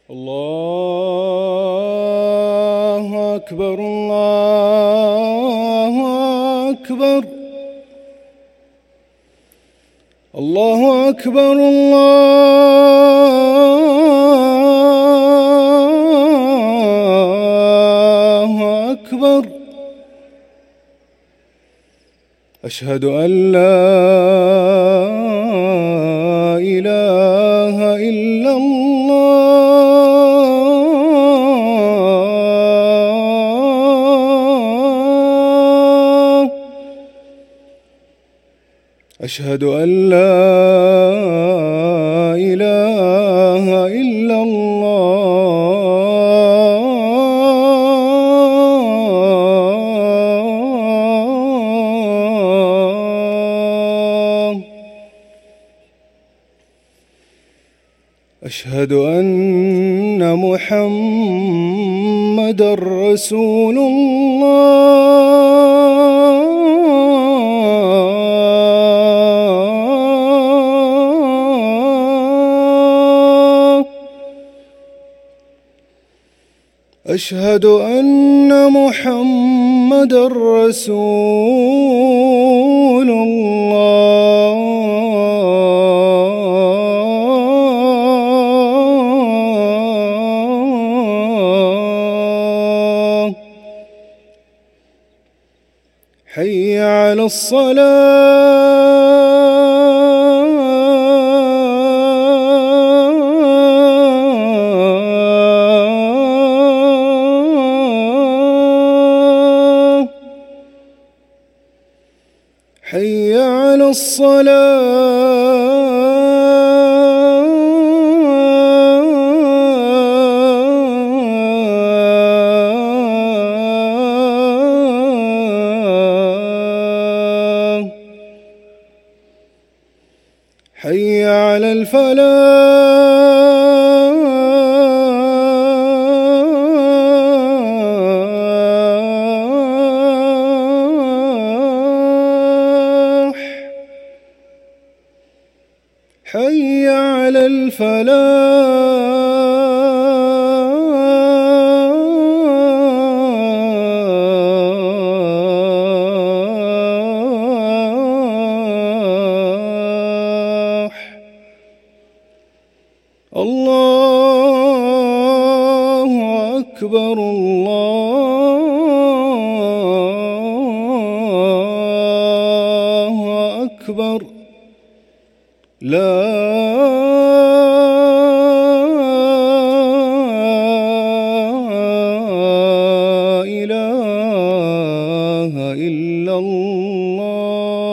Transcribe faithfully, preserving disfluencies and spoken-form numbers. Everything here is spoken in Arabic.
الله أكبر الله أكبر الله أكبر الله أكبر. أشهد أن لا إله إلا الله. أشهد أن لا إله إلا الله. أشهد أن محمدًا رسول الله. أشهد أن محمدًا رسول الله. حي على الصلاة. حي على الصلاة. حي على الفلاح. حي على الفلاح. الله أكبر الله أكبر. لا إله إلا الله.